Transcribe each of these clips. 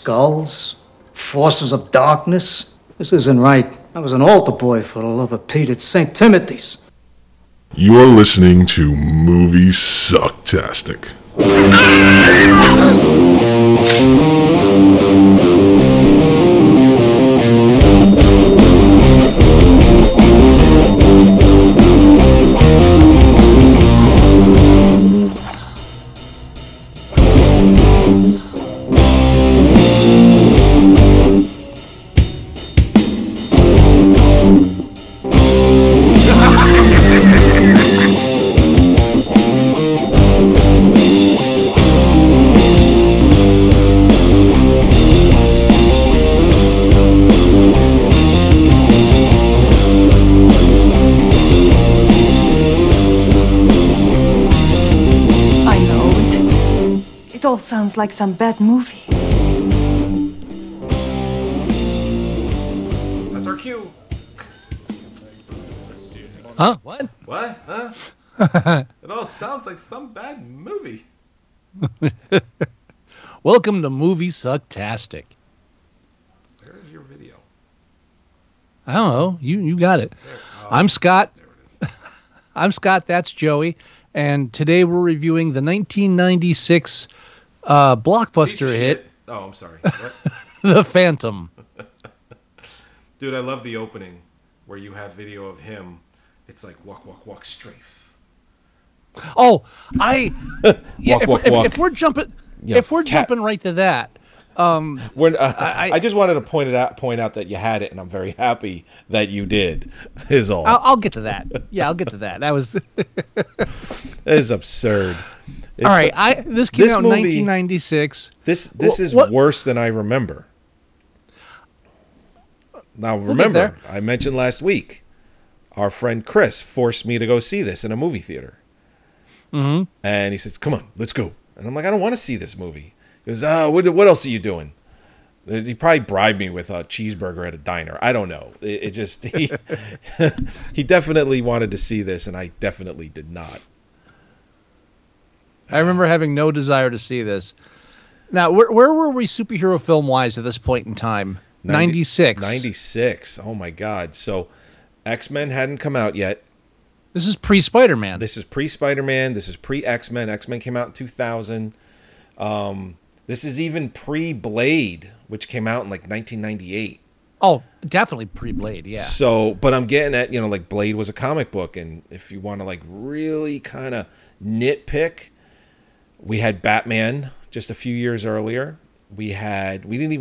Skulls? Forces of darkness? This isn't right. I was an altar boy, for the love of Pete, at St. Timothy's. You're listening to Movie Sucktastic. Sounds like some bad movie. That's our cue. Huh? What? What? Huh? It all sounds like some bad movie. Welcome to Movie Sucktastic. Where's your video? I don't know. You got it. I'm Scott. There it is. I'm Scott. That's Joey. And today we're reviewing the 1996 blockbuster hit. Oh, I'm sorry. What? The Phantom. Dude, I love the opening where you have video of him. It's like walk, walk, walk, strafe. Oh, I yeah. Walk, if, walk. if we're jumping, Yeah, if we're cat. jumping right to that, I just wanted to point out that you had it, and I'm very happy that you did. Is all. I'll get to that. Yeah, I'll get to that. That was That is absurd. all right. This came out in movie- 1996. This is what- worse than I remember. Now get remember, there. I mentioned last week, our friend Chris forced me to go see this in a movie theater. Mm-hmm. And he says, "Come on, let's go." And I'm like, "I don't want to see this movie." He goes, what else are you doing?" He probably bribed me with a cheeseburger at a diner. I don't know. It just he definitely wanted to see this, and I definitely did not. I remember having no desire to see this. Now, where were we superhero film wise at this point in time? 96. 96. Oh my God. So X-Men hadn't come out yet. This is pre-Spider-Man. This is pre-Spider-Man. This is pre-X-Men. X-Men came out in 2000. This is even pre-Blade, which came out in like 1998. Oh, definitely pre-Blade, yeah. So, but I'm getting at, like Blade was a comic book. And if you want to like really kind of nitpick, we had Batman just a few years earlier. We had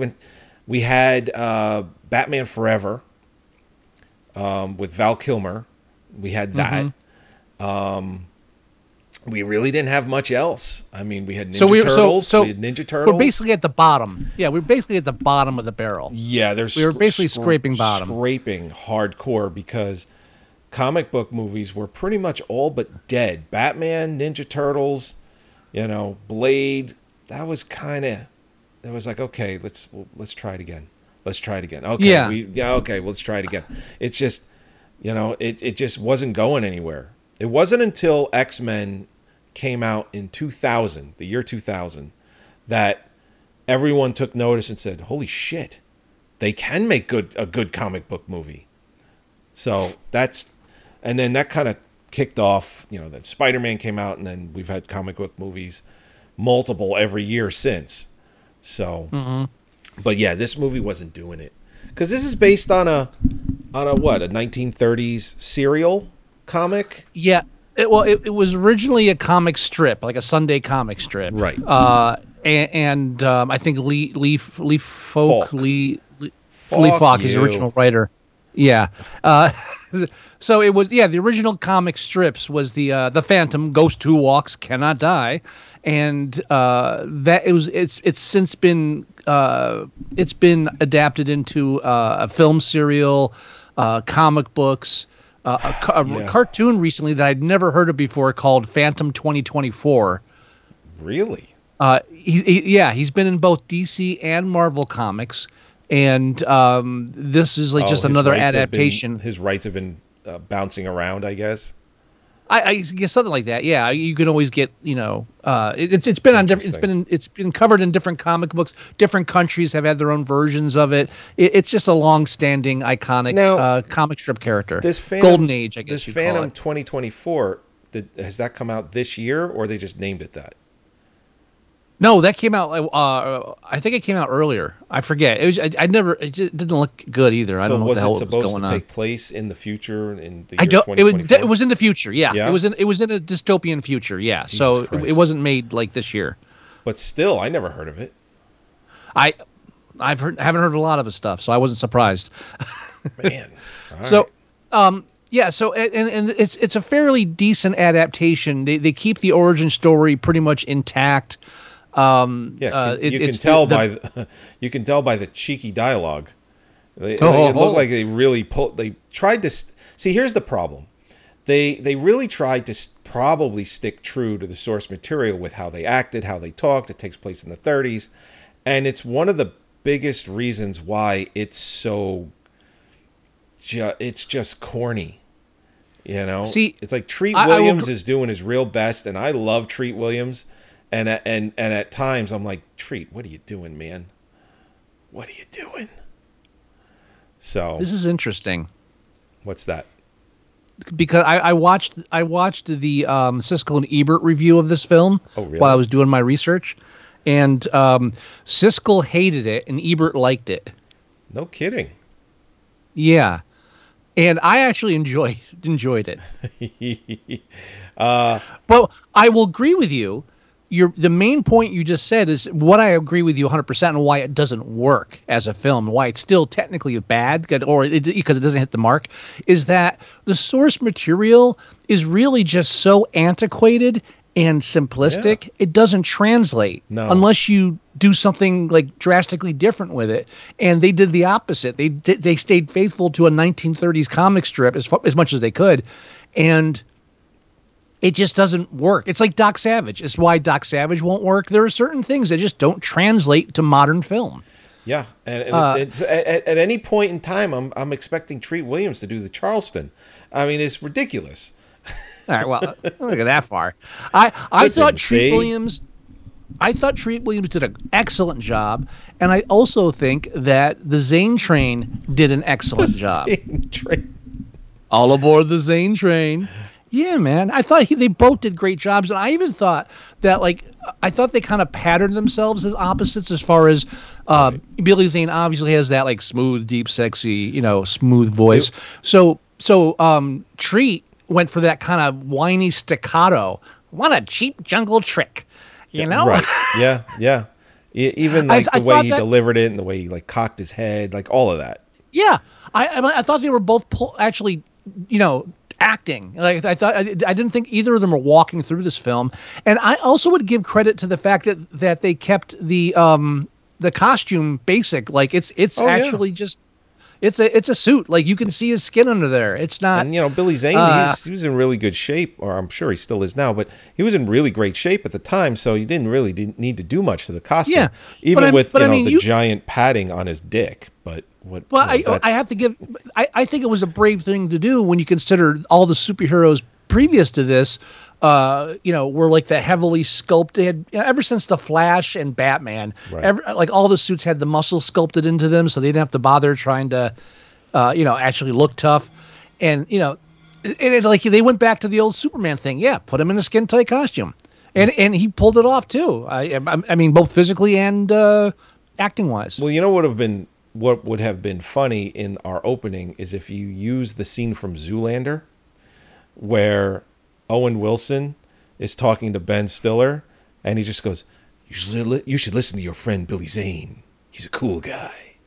Batman Forever with Val Kilmer. We had that. Mm-hmm. We really didn't have much else. I mean, we had Ninja Turtles. We had Ninja Turtles. We're basically at the bottom. Yeah, we're basically at the bottom of the barrel. Yeah, we were basically scraping bottom. Scraping hardcore because comic book movies were pretty much all but dead. Batman, Ninja Turtles, Blade. That was kind of. It was like, okay, let's try it again. Let's try it again. Okay, yeah. Okay, let's try it again. It's just, it just wasn't going anywhere. It wasn't until X-Men came out in 2000, the year 2000, that everyone took notice and said, "Holy shit, they can make a good comic book movie." So and then that kind of kicked off. Then Spider-Man came out, and then we've had comic book movies multiple every year since. So, But yeah, this movie wasn't doing it because this is based on a 1930s serial comic. Yeah. It was originally a comic strip, like a Sunday comic strip. Right. And I think Lee Falk is the original writer. Yeah. So it was, the original comic strips was the Phantom, Ghost Who Walks Cannot Die, and it's since been adapted into a film serial, comic books. A cartoon recently that I'd never heard of before called Phantom 2024. Really? He's been in both DC and Marvel comics, and this is like just another adaptation. His rights have been bouncing around, I guess. I guess something like that. Yeah, you can always get it's been on different. It's been covered in different comic books. Different countries have had their own versions of it. It's just a long-standing, iconic comic strip character. This Phantom, Golden Age, I guess. This Phantom 2024. Has that come out this year, or they just named it that? No, that came out. I think it came out earlier. I forget. It was. It just didn't look good either. I don't know what the hell was going on. Was it supposed to take place in the future in the year 2024? It was in the future. Yeah. It was in a dystopian future. Yeah. Jesus so it wasn't made like this year. But still, I never heard of it. Haven't heard a lot of his stuff, so I wasn't surprised. Man. All right. So, yeah. So and it's a fairly decent adaptation. They keep the origin story pretty much intact. You can tell by the cheeky dialogue. It looked like they really They tried to see. Here's the problem: they really tried to probably stick true to the source material with how they acted, how they talked. It takes place in the 30s, and it's one of the biggest reasons why it's so. It's just corny. See, it's like Treat Williams is doing his real best, and I love Treat Williams. And at times I'm like, Treat, what are you doing, man? What are you doing? So this is interesting. What's that? Because I watched the Siskel and Ebert review of this film while I was doing my research, and Siskel hated it and Ebert liked it. No kidding. Yeah, and I actually enjoyed it. But I will agree with you. The main point you just said is what I agree with you 100% on why it doesn't work as a film, why it's still technically bad, because it doesn't hit the mark, is that the source material is really just so antiquated and simplistic. It doesn't translate unless you do something like drastically different with it. And they did the opposite. They stayed faithful to a 1930s comic strip as much as they could, and it just doesn't work. It's like Doc Savage. It's why Doc Savage won't work. There are certain things that just don't translate to modern film. Yeah, and it's, at any point in time, I'm expecting Treat Williams to do the Charleston. I mean, it's ridiculous. All right, well, look at that far. I thought Treat Williams did an excellent job, and I also think that the Zane Train did an excellent job. Zane Train. All aboard the Zane Train. Yeah, man. I thought they both did great jobs, and I even thought that, I thought they kind of patterned themselves as opposites as far as Billy Zane obviously has that smooth, deep, sexy, smooth voice. So Treat went for that kind of whiny staccato. What a cheap jungle trick, Right? Yeah. Even the way he delivered it and the way he cocked his head, all of that. Yeah, I thought they were both actually, acting. I thought I didn't think either of them were walking through this film, and I also would give credit to the fact that they kept the costume basic. It's actually just it's a suit. You can see his skin under there. It's not. And Billy Zane, he was in really good shape, or I'm sure he still is now, but he was in really great shape at the time, so you didn't really need to do much to the costume. Yeah, even with the giant padding on his dick, but. I have to give. I think it was a brave thing to do when you consider all the superheroes previous to this. Were the heavily sculpted. Ever since the Flash and Batman, all the suits had the muscles sculpted into them, so they didn't have to bother trying to, actually look tough. And it's they went back to the old Superman thing. Yeah, put him in a skin tight costume, and he pulled it off too. I mean, both physically and acting wise. Well, what would have been funny in our opening is if you use the scene from Zoolander where Owen Wilson is talking to Ben Stiller and he just goes, you should listen to your friend Billy Zane. He's a cool guy.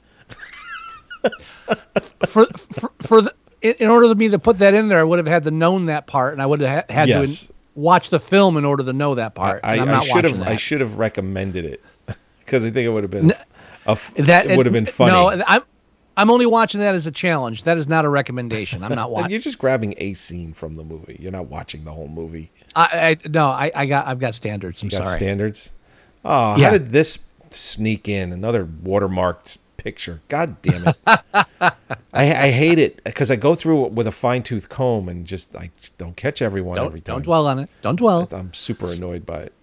In order for me to put that in there, I would have had to known that part, and I would have had to watch the film in order to know that part. I should have recommended it because I think it would have been it would have been funny. No, I'm only watching that as a challenge. That is not a recommendation. I'm not watching. You're just grabbing a scene from the movie. You're not watching the whole movie. I've got standards. I'm sorry. Standards. Oh, yeah. How did this sneak in? Another watermarked picture. God damn it. I hate it because I go through it with a fine-tooth comb and I just don't catch everyone every time. Don't dwell on it. Don't dwell. I'm super annoyed by it.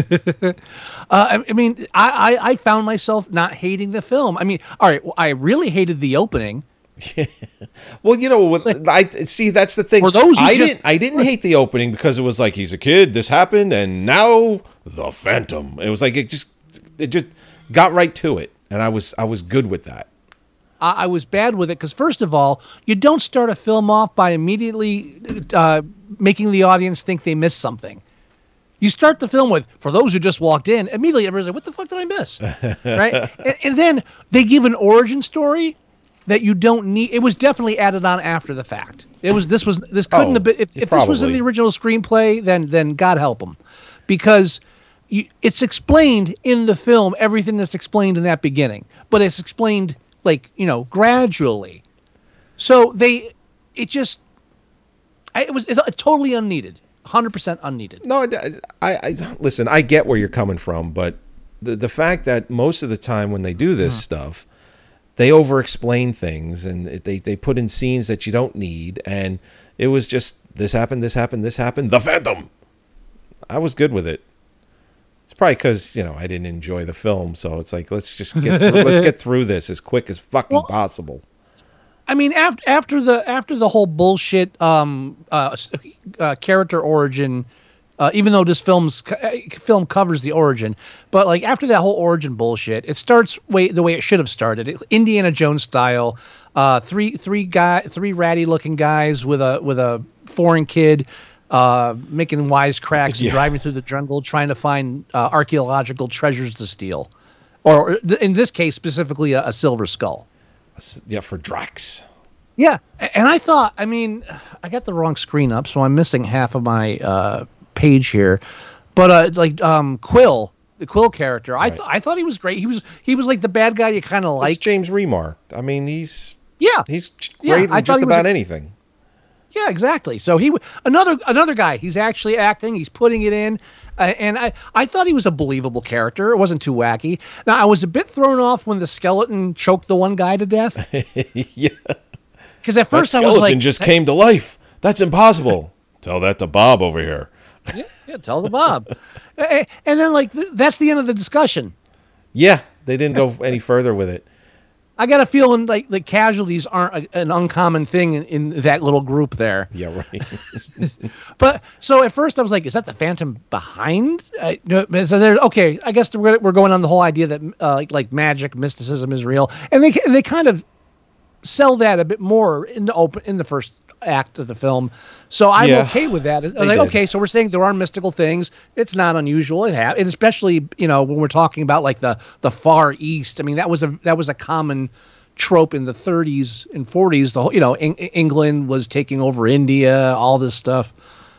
I mean, I found myself not hating the film. I mean, all right, well, I really hated the opening. Well, you know, I see that's the thing. For those who I didn't hate the opening because it was like he's a kid, this happened, and now the Phantom. It was like it just got right to it, and I was good with that. I was bad with it because, first of all, you don't start a film off by immediately making the audience think they missed something. You start the film with, for those who just walked in, immediately everybody's like, what the fuck did I miss? Right? And then they give an origin story that you don't need. It was definitely added on after the fact. This couldn't have been, if this was in the original screenplay, then God help them. Because it's explained in the film, everything that's explained in that beginning. But it's explained, gradually. So it's totally unneeded. 100% unneeded. No, I listen, I get where you're coming from, but the fact that most of the time when they do this stuff, they over-explain things and they put in scenes that you don't need, and it was just this happened, the Phantom. I was good with it. It's probably because I didn't enjoy the film, so it's like let's get through this as quick as fucking possible. I mean, after the whole bullshit character origin, even though this film covers the origin, but like after that whole origin bullshit, it starts the way it should have started, Indiana Jones style. Three ratty looking guys with a foreign kid, making wisecracks and driving through the jungle trying to find archaeological treasures to steal, or in this case specifically a silver skull. Yeah, for Drax. Yeah, and I thought, I mean, I got the wrong screen up, so I'm missing half of my page here. But Quill, the Quill character, right. I thought he was great. He was like the bad guy you kind of like. It's James Remar. I mean, he's great in just about anything. Yeah, exactly. So he another guy. He's actually acting. He's putting it in. And I thought he was a believable character. It wasn't too wacky. Now, I was a bit thrown off when the skeleton choked the one guy to death. Yeah. Because at first I was like... skeleton just came to life. That's impossible. Tell that to Bob over here. Yeah, tell the Bob. And then, that's the end of the discussion. Yeah, they didn't go any further with it. I got a feeling like casualties aren't an uncommon thing in that little group there. Yeah, right. But so at first I was like, is that the Phantom behind? Okay, I guess we're going on the whole idea that like magic, mysticism is real, and they kind of sell that a bit more in the first act of the film. So I'm okay with that. I was like, okay, so we're saying there are mystical things. It's not unusual. And especially, when we're talking about like the Far East. I mean, that was a common trope in the 30s and 40s. The whole, England was taking over India, all this stuff.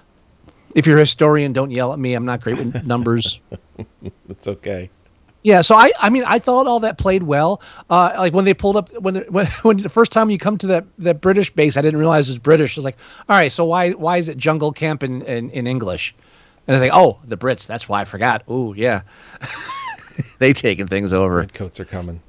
If you're a historian, don't yell at me. I'm not great with numbers. It's okay. Yeah, so I thought all that played well. Like when they pulled up, when the first time you come to that British base, I didn't realize it was British. I was like, all right, so why is it jungle camp in English? And I was like, oh, the Brits. That's why I forgot. Oh yeah, they taking things over. Redcoats are coming.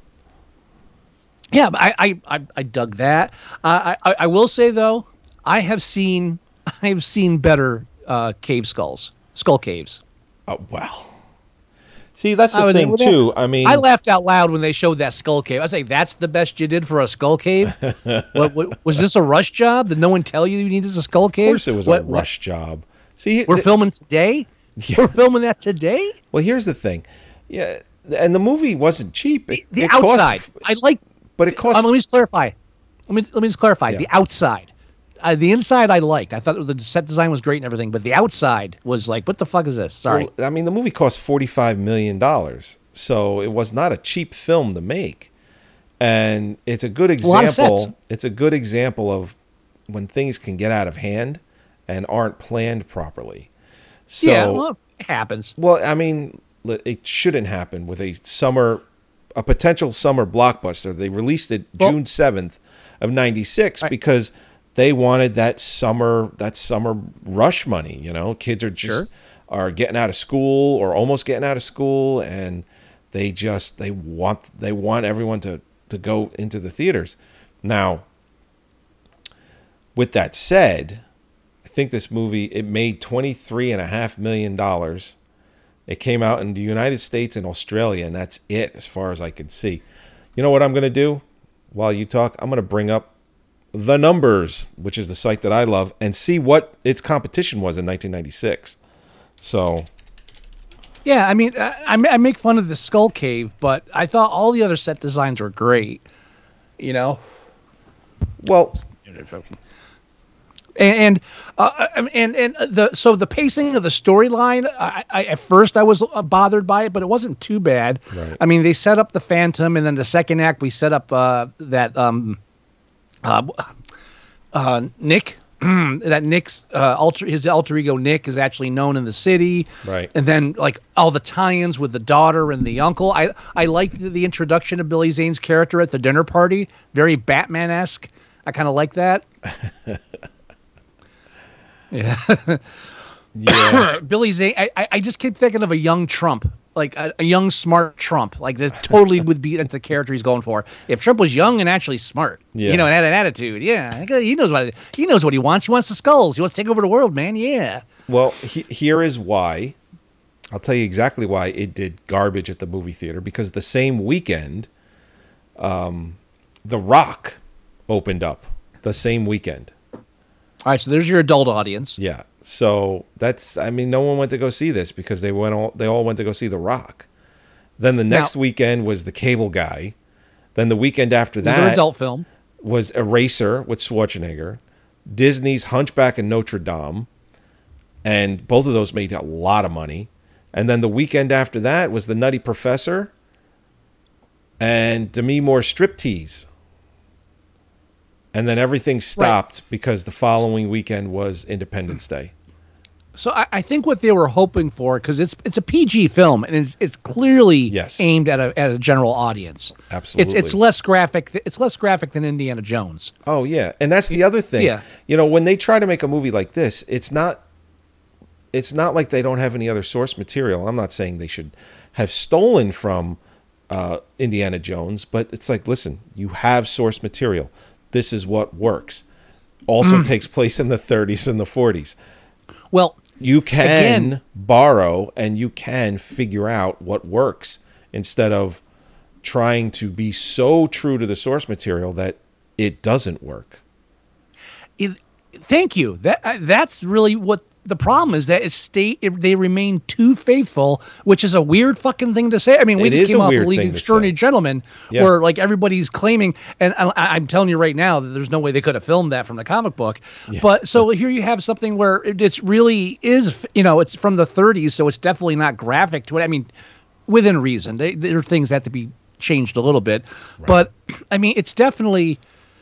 Yeah, but I dug that. I will say though, I've seen better skull caves. Oh well. See, that's the thing, too. I mean... I laughed out loud when they showed that skull cave. I was like, that's the best you did for a skull cave? What, was this a rush job? Did no one tell you needed a skull cave? Of course it was a rush job. See, we're filming today? Yeah. We're filming that today? Well, here's the thing. Yeah, and the movie wasn't cheap. The outside. But it cost... Let me just clarify. Let me just clarify. Yeah. The outside. The inside I liked. I thought the set design was great and everything, but the outside was like, what the fuck is this? Sorry. Well, I mean, the movie cost $45 million, so it was not a cheap film to make. And it's a good example. It's a good example of when things can get out of hand and aren't planned properly. So, yeah, well, it happens. Well, I mean, it shouldn't happen with a potential summer blockbuster. They released it June 7th of 96 because they wanted that summer rush money. Kids are are getting out of school or almost getting out of school, and they want everyone to to go into the theaters. Now, with that said, I think this movie, it made $23.5 million. It came out in the United States and Australia, and that's it as far as I can see. You know what I'm going to do while you talk? I'm going to bring up The Numbers, which is the site that I love, and see what its competition was in 1996. So... yeah, I mean, I make fun of the Skull Cave, but I thought all the other set designs were great. You know? Well... And the pacing of the storyline, I at first I was bothered by it, but it wasn't too bad. Right. I mean, they set up the Phantom, and then the second act we set up Nick. That Nick's his alter ego Nick is actually known in the city, right? And then like all the tie-ins with the daughter and the uncle. I liked the introduction of Billy Zane's character at the dinner party, very Batman-esque. I kind of like that. Yeah. Yeah. Billy Zane. I just keep thinking of a young Trump, like a young smart Trump, like that totally would be the character he's going for. If Trump was young and actually smart, yeah, you know, and had an attitude, yeah, he knows what he wants. He wants the skulls. He wants to take over the world, man. Yeah. Well, here is why. I'll tell you exactly why it did garbage at the movie theater, because the same weekend, The Rock opened up the same weekend. All right, so there's your adult audience. Yeah. So that's, I mean, no one went to go see this because they all went to go see The Rock. Then the next weekend was The Cable Guy. Then the weekend after that, another adult film, was Eraser with Schwarzenegger, Disney's Hunchback of Notre Dame, and both of those made a lot of money. And then the weekend after that was The Nutty Professor and Demi Moore's Striptease. And then everything stopped because the following weekend was Independence Day. So I think what they were hoping for, because it's a PG film and it's clearly aimed at a general audience. Absolutely, it's less graphic. It's less graphic than Indiana Jones. Oh yeah, and that's the other thing. Yeah. You know, when they try to make a movie like this, it's not like they don't have any other source material. I'm not saying they should have stolen from Indiana Jones, but it's like, listen, you have source material. This is what works. Also takes place in the 30s and the 40s. Well, you can borrow and you can figure out what works instead of trying to be so true to the source material that it doesn't work. Thank you. That's really what the problem is, that they remain too faithful, which is a weird fucking thing to say. I mean, we just came off the League of Extraordinary Gentlemen, where like everybody's claiming, and I'm telling you right now that there's no way they could have filmed that from the comic book. Yeah. But so here you have something where it really is, you know, it's from the 30s, so it's definitely not graphic to it. I mean, within reason, there are things that have to be changed a little bit, but I mean, it's definitely.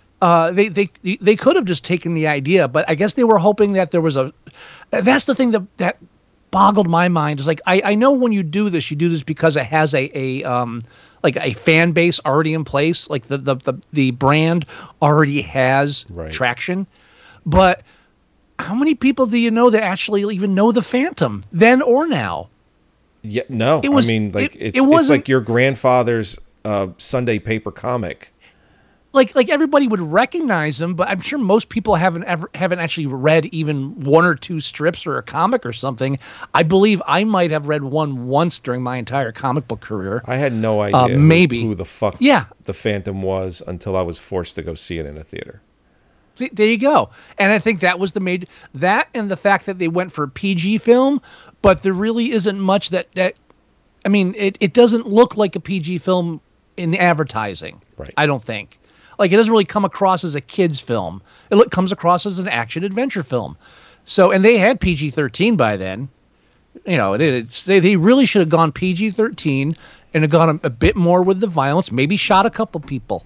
They could have just taken the idea, but I guess they were hoping that there was that's the thing that boggled my mind, is like, I know when you do this because it has a like a fan base already in place, like the brand already has traction. But how many people do you know that actually even know the Phantom then or now? Yeah, no. I mean, like it's like your grandfather's Sunday paper comic. Like everybody would recognize them, but I'm sure most people haven't actually read even one or two strips or a comic or something. I believe I might have read one once during my entire comic book career. I had no idea who the fuck the Phantom was until I was forced to go see it in a theater. See, there you go. And I think that was that and the fact that they went for a PG film, but there really isn't much that I mean, it doesn't look like a PG film in advertising. Right. I don't think. Like, it doesn't really come across as a kid's film. It comes across as an action adventure film. So, and they had PG-13 by then. You know, they really should have gone PG-13 and have gone a bit more with the violence. Maybe shot a couple people.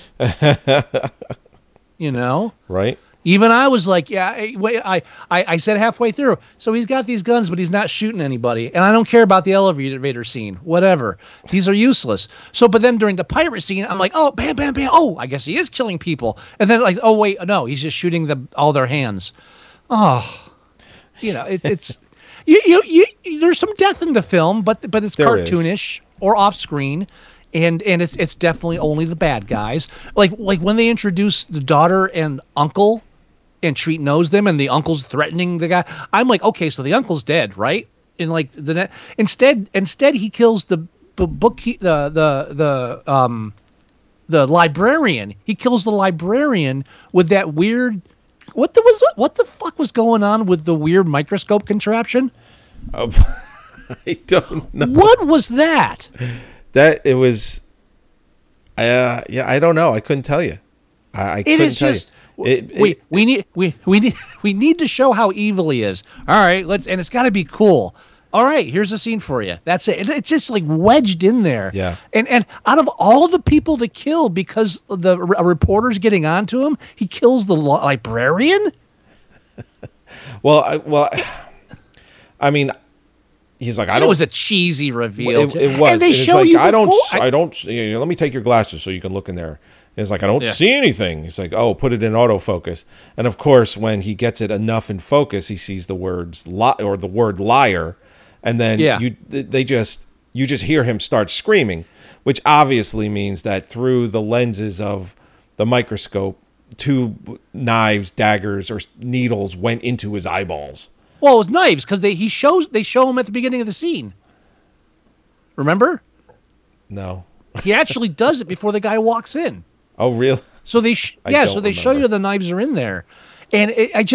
You know, right? Even I was like, yeah, I said halfway through, so he's got these guns, but he's not shooting anybody. And I don't care about the elevator scene, whatever. These are useless. So, but then during the pirate scene, I'm like, oh, bam, bam, bam. Oh, I guess he is killing people. And then like, oh, wait, no, he's just shooting all their hands. Oh, you know, it's, you there's some death in the film, but it's cartoonish or off screen. and it's definitely only the bad guys. Like when they introduce the daughter and uncle, and Treat knows them, and the uncle's threatening the guy. I'm like, okay, so the uncle's dead, right? And like instead he kills the librarian. He kills the librarian with that weird. What the fuck was going on with the weird microscope contraption? I don't know. What was that? That it was. Yeah, I don't know. I couldn't tell you. I couldn't tell you. We need to show how evil he is. All right, and it's got to be cool. All right, here's a scene for you. That's it. It's just like wedged in there. Yeah. And out of all the people to kill because a reporter's getting onto him, he kills the librarian. I mean, he's like, I don't. It was a cheesy reveal. It was. And they show like, you. I don't. Let me take your glasses so you can look in there. It's like, I don't see anything. He's like, oh, put it in autofocus. And of course, when he gets it enough in focus, he sees the words the word liar. And then you just hear him start screaming, which obviously means that through the lenses of the microscope, 2 knives, daggers, or needles went into his eyeballs. Well, it was knives because they show him at the beginning of the scene. Remember? No. He actually does it before the guy walks in. Oh, really? So they show you the knives are in there, and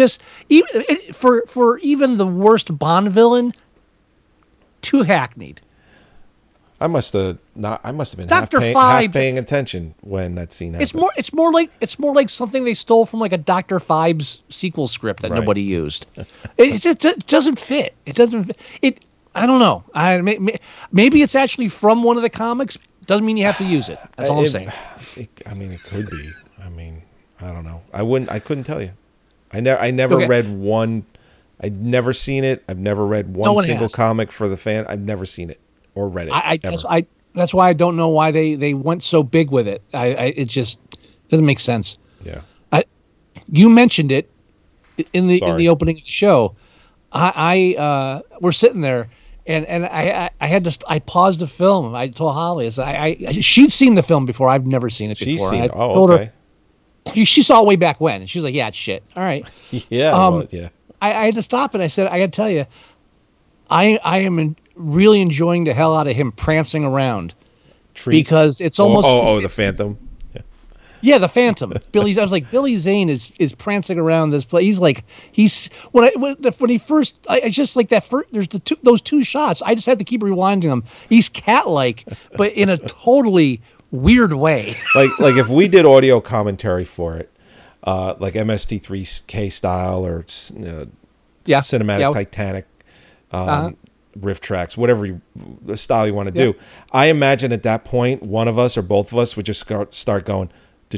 for even the worst Bond villain, too hackneyed. I must have been half paying attention when that scene happened. It's more like something they stole from like a Dr. Phibes sequel script that nobody used. It doesn't fit. It doesn't. I don't know. Maybe it's actually from one of the comics. Doesn't mean you have to use it. That's all I'm saying. It could be. I don't know. I couldn't tell you. I never read one. I'd never seen it. I've never read one single comic for the fan. I've never seen it or read it. That's why I don't know why they went so big with it. It just doesn't make sense. Yeah. You mentioned it in the opening of the show. We're sitting there. And I paused the film. I told Holly, she'd seen the film before. I've never seen it before. She's seen it. Oh, okay. She saw it way back when, and she's like, "Yeah, it's shit." All right. Yeah. I had to stop, and I said, "I got to tell you, I am really enjoying the hell out of him prancing around because it's almost the Phantom." Yeah, the Phantom. I was like, Billy Zane is prancing around this place. When he first, I just like that first. There's those 2 shots. I just had to keep rewinding them. He's cat-like, but in a totally weird way. like if we did audio commentary for it, like MST3K style or cinematic Titanic, riff tracks, whatever the style you want to do. I imagine at that point, one of us or both of us would just start going. I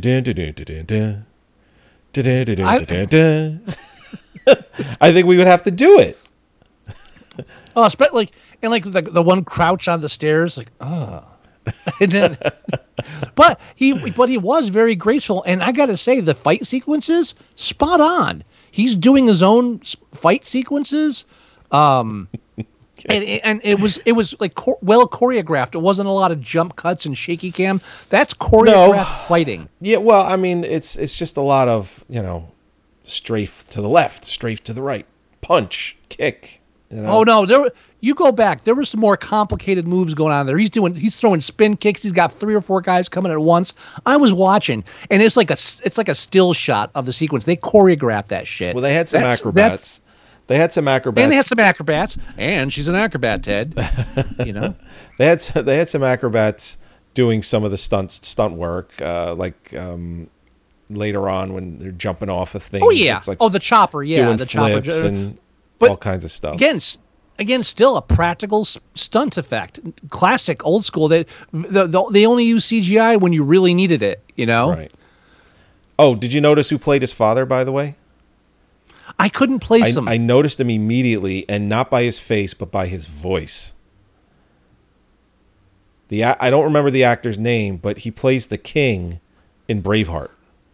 think we would have to do it. Oh, like the one crouch on the stairs, like and then, but he was very graceful, and I got to say the fight sequences spot on. He's doing his own fight sequences, and it was like well choreographed. It wasn't a lot of jump cuts and shaky cam. That's choreographed fighting. Yeah, well, I mean, it's just a lot of strafe to the left, strafe to the right, punch, kick. Oh no, you go back. There were some more complicated moves going on there. He's throwing spin kicks. He's got 3 or 4 guys coming at once. I was watching, and it's like a still shot of the sequence. They choreographed that shit. Well, they had some acrobats. They had some acrobats. And she's an acrobat, Ted. They had some acrobats doing some of the stunt work, later on when they're jumping off of things. Oh yeah. The chopper. Yeah, doing the flips chopper and all kinds of stuff. Again, still a practical stunt effect. Classic, old school. They only use CGI when you really needed it. Right. Oh, did you notice who played his father? By the way. I couldn't place him. I noticed him immediately, and not by his face, but by his voice. I don't remember the actor's name, but he plays the king in Braveheart.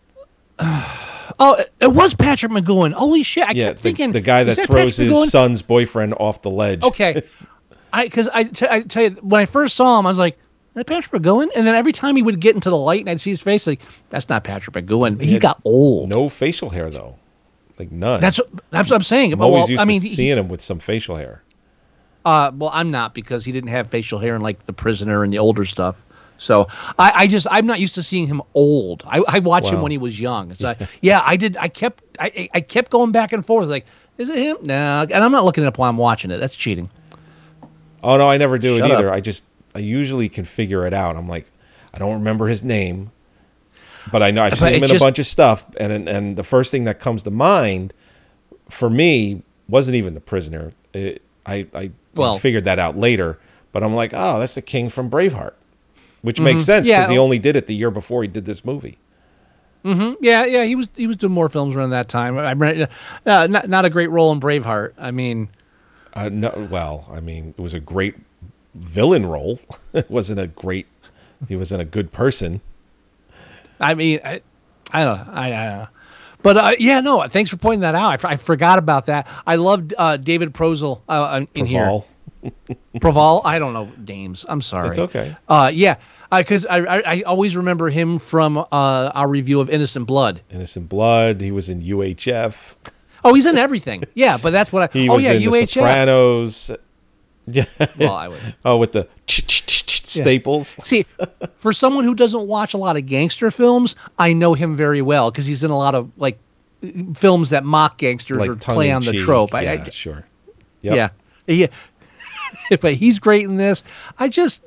Oh, it was Patrick McGowan. Holy shit! I kept thinking the guy that throws his son's boyfriend off the ledge. Okay, because I tell you, when I first saw him, I was like, That Patrick McGowan? And then every time he would get into the light and I'd see his face, like, that's not Patrick McGowan. He got old. No facial hair though, like none. That's what I'm saying. I'm always used to seeing him with some facial hair. Well, I'm not, because he didn't have facial hair in like The Prisoner and the older stuff. So I'm not used to seeing him old. I watched him when he was young. So yeah, I did. I kept going back and forth. Like, is it him? No, and I'm not looking it up while I'm watching it. That's cheating. Oh no, I never do it either. Up. I usually can figure it out. I'm like, I don't remember his name, but I know I've seen him in a bunch of stuff. And the first thing that comes to mind for me wasn't even The Prisoner. I figured that out later, but I'm like, oh, that's the King from Braveheart, which makes sense because he only did it the year before he did this movie. Mm-hmm. Yeah, he was doing more films around that time. Not a great role in Braveheart. I mean, no, well, I mean, it was a great villain role. It wasn't a great. He wasn't a good person. I mean, I don't know. But yeah, no. Thanks for pointing that out. I forgot about that. I loved David Proval in here. Proval. I don't know names. I'm sorry. It's okay. Yeah, because I always remember him from our review of Innocent Blood. Innocent Blood. He was in UHF. Oh, he's in everything. Yeah, but that's what I. He was in UHF. The Sopranos. Yeah. Well, I would. Oh, with the staples. See, for someone who doesn't watch a lot of gangster films, I know him very well because he's in a lot of like films that mock gangsters like or play on the trope. Yeah, sure. Yep. Yeah. But he's great in this. I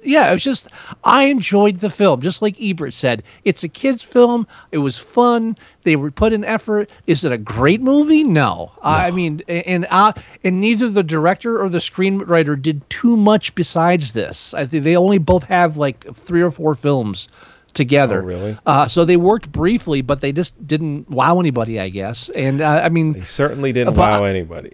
enjoyed the film. Just like Ebert said, it's a kid's film. It was fun. They were put in effort. Is it a great movie? No. I mean, and neither the director or the screenwriter did too much besides this. I think they only both have like 3 or 4 films together. Oh, really? So they worked briefly, but they just didn't wow anybody, I guess. And I mean, they certainly didn't wow anybody.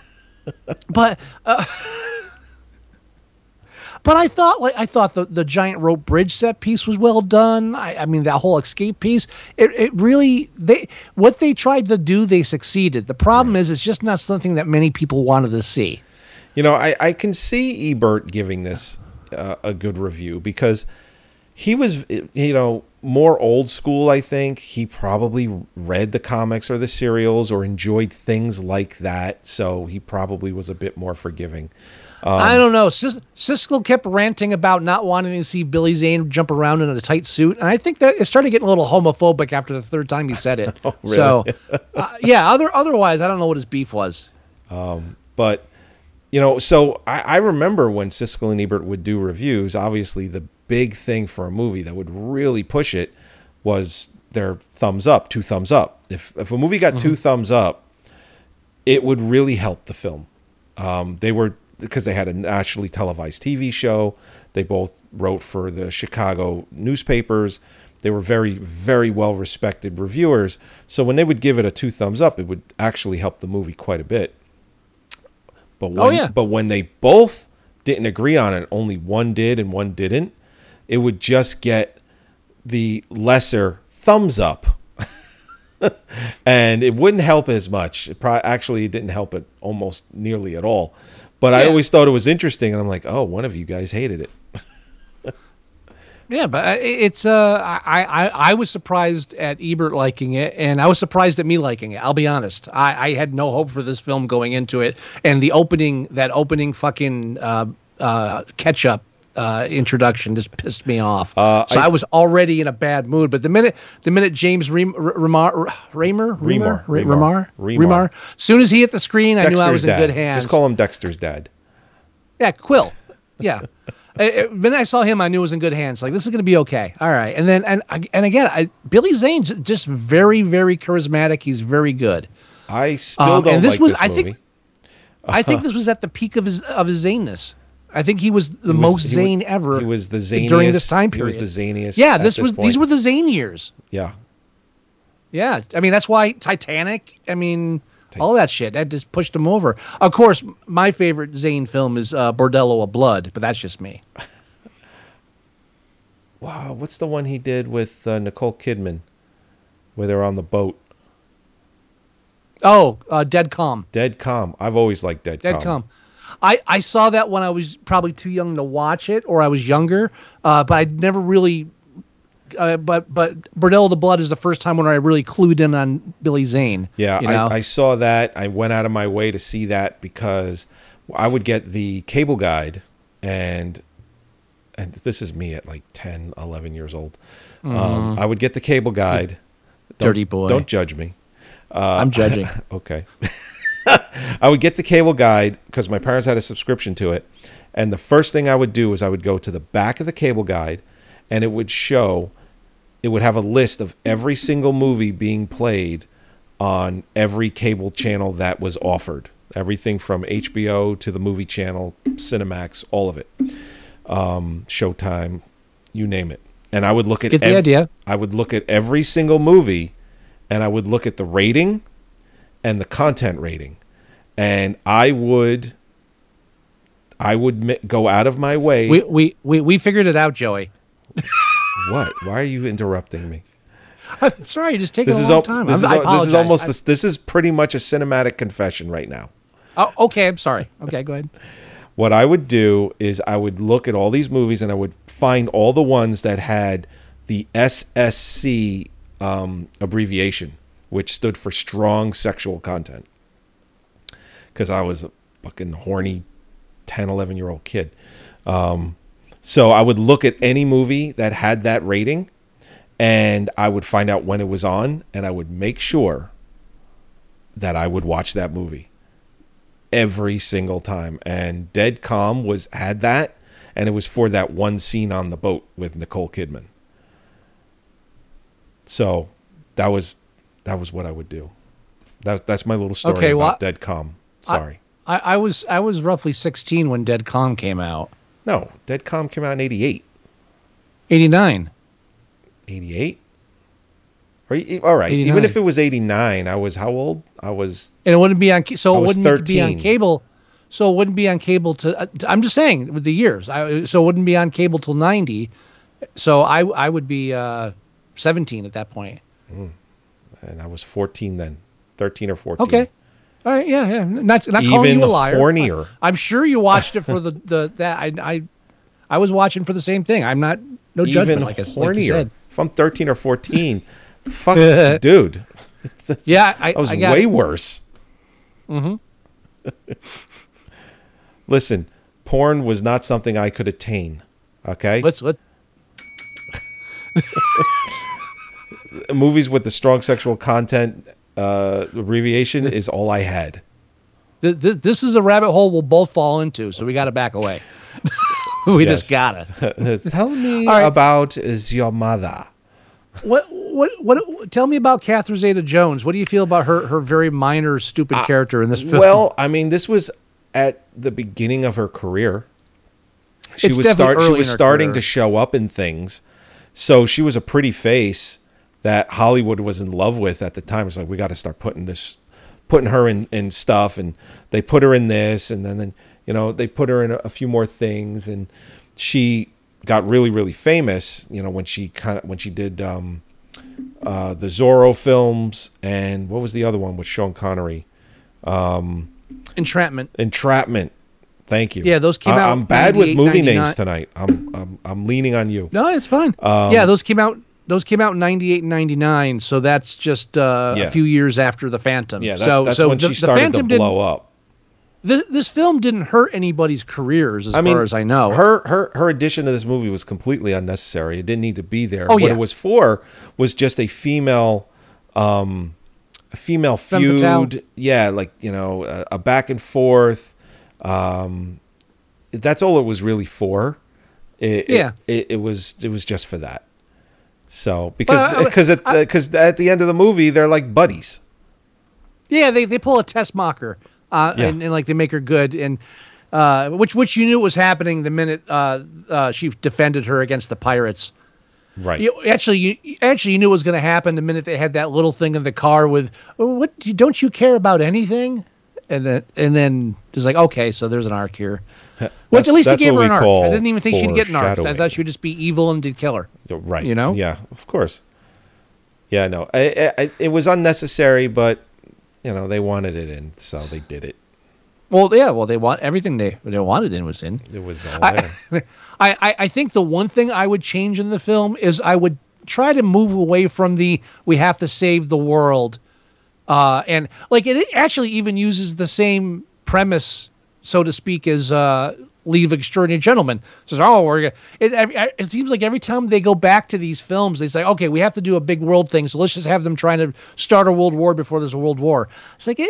But I thought the giant rope bridge set piece was well done. I mean, that whole escape piece, it really, what they tried to do, they succeeded. The problem is it's just not something that many people wanted to see. You know, I can see Ebert giving this a good review because he was, more old school, I think. He probably read the comics or the serials or enjoyed things like that. So he probably was a bit more forgiving. I don't know. Siskel kept ranting about not wanting to see Billy Zane jump around in a tight suit, and I think that it started getting a little homophobic after the 3rd time he said it. Oh, really? So, yeah. Otherwise, I don't know what his beef was. But so I remember when Siskel and Ebert would do reviews. Obviously, the big thing for a movie that would really push it was their thumbs up, 2 thumbs up. If a movie got 2 thumbs up, it would really help the film. Because they had a nationally televised TV show. They both wrote for the Chicago newspapers. They were very, very well-respected reviewers. So when they would give it a 2 thumbs up, it would actually help the movie quite a bit. But when they both didn't agree on it, only one did and one didn't, it would just get the lesser thumbs up. And it wouldn't help as much. It didn't help it almost nearly at all. But I always thought it was interesting, and I'm like, oh, one of you guys hated it. Yeah, but it's I was surprised at Ebert liking it, and I was surprised at me liking it. I'll be honest. I had no hope for this film going into it, and that opening fucking ketchup introduction just pissed me off. I was already in a bad mood. But the minute James Remar, as soon as he hit the screen, I knew I was in good hands. Just call him Dexter's dad. Yeah, Quill. Yeah. When I saw him, I knew it was in good hands. Like, this is going to be okay. All right. And then, and again, Billy Zane's just very, very charismatic. He's very good. I still don't like this movie. I think this was at the peak of his zaneness. I think he was the most Zane ever. He was the zaniest during this time period. He was the zaniest. Yeah, these were the Zane years. Yeah. Yeah, I mean, that's why Titanic. I mean, all that shit that just pushed him over. Of course, my favorite Zane film is Bordello of Blood, but that's just me. Wow, what's the one he did with Nicole Kidman, where they're on the boat? Oh, Dead Calm. Dead Calm. I've always liked Dead Calm. I saw that when I was probably too young to watch it, or I was younger, but I never really. But Bordello the Blood is the first time when I really clued in on Billy Zane. Yeah, you know? I saw that. I went out of my way to see that because I would get the cable guide, and this is me at like 10, 11 years old. I would get the cable guide. Dirty boy. Don't judge me. I'm judging. Okay. I would get the cable guide because my parents had a subscription to it. And the first thing I would do is I would go to the back of the cable guide, and it would have a list of every single movie being played on every cable channel that was offered. Everything from HBO to the movie channel, Cinemax, all of it. Showtime, you name it. And I would look at I would look at every single movie, and I would look at the rating and the content rating. And I would go out of my way. We figured it out, Joey. What? Why are you interrupting me? I'm sorry, just taking a long time. This is pretty much a cinematic confession right now. Oh, okay. I'm sorry. Okay, go ahead. What I would do is I would look at all these movies, and I would find all the ones that had the SSC abbreviation, which stood for strong sexual content. Because I was a fucking horny 10, 11-year-old kid. So I would look at any movie that had that rating, and I would find out when it was on, and I would make sure that I would watch that movie every single time. And Dead Calm had that, and it was for that one scene on the boat with Nicole Kidman. So that was what I would do. That's my little story about Dead Calm. Sorry. I was roughly 16 when Dead Calm came out. No, Dead Calm came out in 88. 89. 88? All right. 89. Even if it was 89, I was how old? I was. And it wouldn't be on. So it wouldn't 13. be on cable. So it wouldn't be on cable to. I'm just saying with the years. So it wouldn't be on cable till 90. So I would be 17 at that point. And I was 14 then, 13 or 14. Okay. All right. Yeah. Not Even calling you a liar. Hornier. I'm sure you watched it for that. I was watching for the same thing. I'm not no judgment. Like Hornier. Like you said. If I'm 13 or 14, fuck, dude. Yeah, I was way worse. Mm-hmm. Listen, porn was not something I could attain. Okay. Let's movies with the strong sexual content abbreviation is all I had. This is a rabbit hole we'll both fall into, so we got to back away. We just gotta. Tell me about your mother. What? Tell me about Catherine Zeta-Jones. What do you feel about her very minor, stupid character in this film? Well, I mean, this was at the beginning of her career. She was starting to show up in things, so she was a pretty face that Hollywood was in love with at the time. It's like, we got to start putting her in stuff, and they put her in this, and then they put her in a few more things, and she got really, really famous, when she did the Zorro films, and what was the other one with Sean Connery? Entrapment. Thank you. Yeah, those came out. I'm bad with movie names tonight. I'm leaning on you. No, it's fine. Yeah, those came out in 98 and 99, so that's just a few years after The Phantom. Yeah, that's when she started to blow up. This film didn't hurt anybody's careers, as far as I know. Her addition to this movie was completely unnecessary. It didn't need to be there. What it was for was just a female feud. Yeah, like a back and forth. That's all it was really for. It was just for that. So because at the end of the movie they're like buddies. Yeah, they pull a Tessmacher. And like they make her good, and which you knew was happening the minute she defended her against the pirates. Right. You knew it was going to happen the minute they had that little thing in the car with, "What? Don't you care about anything?" And then it's like, okay, so there's an arc here. Well, at least they gave her an arc. I didn't even think she'd get an arc. I thought she would just be evil and did kill her. Right. Yeah, of course. Yeah, no, it was unnecessary, but. They wanted it in, so they did it. Well, yeah. Well, they want everything they wanted in was in. It was all there. I think the one thing I would change in the film is I would try to move away from the we have to save the world, and like it actually even uses the same premise, so to speak, as League of Extraordinary Gentlemen. It says, it seems like every time they go back to these films, they say, okay, we have to do a big world thing, so let's just have them trying to start a world war before there's a world war. It's like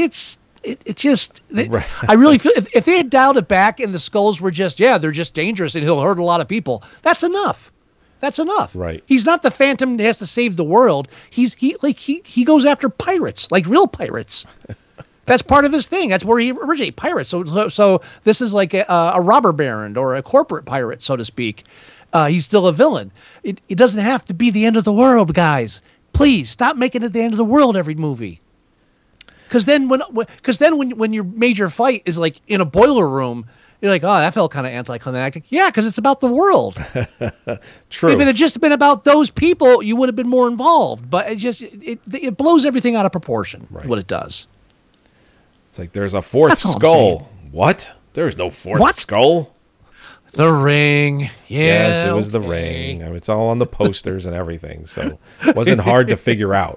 Right. I really feel if they had dialed it back and the skulls were just, they're just dangerous and he'll hurt a lot of people, that's enough. That's enough. Right. He's not the Phantom that has to save the world. He goes after pirates, like real pirates. That's part of his thing. That's where he originated, pirates. So this is like a robber baron or a corporate pirate, so to speak. He's still a villain. It doesn't have to be the end of the world, guys. Please stop making it the end of the world every movie. Because then when your major fight is like in a boiler room, you're like, oh, that felt kind of anticlimactic. Yeah, because it's about the world. True. If it had just been about those people, you would have been more involved. But it blows everything out of proportion. Right. What it does. It's like there's a fourth skull. What? There's no fourth skull. The Ring. Yeah. Yes, it was the Ring. I mean, it's all on the posters and everything, so it wasn't hard to figure out.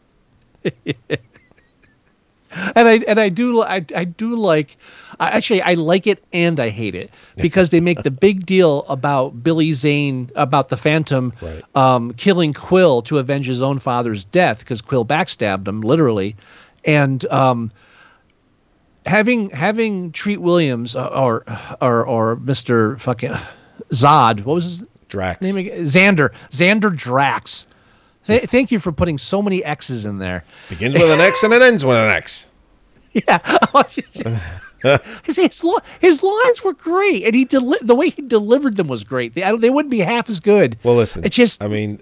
And I do like, actually I like it and I hate it because they make the big deal about Billy Zane, about the Phantom, killing Quill to avenge his own father's death because Quill backstabbed him literally, and having Treat Williams or Mr. fucking Zod, what was his Drax name again? Xander Drax. Thank you for putting so many X's in there. Begins with an X and it ends with an X. Yeah. his lines were great, and the way he delivered them was great. They wouldn't be half as good. Well, listen, it's just, I mean,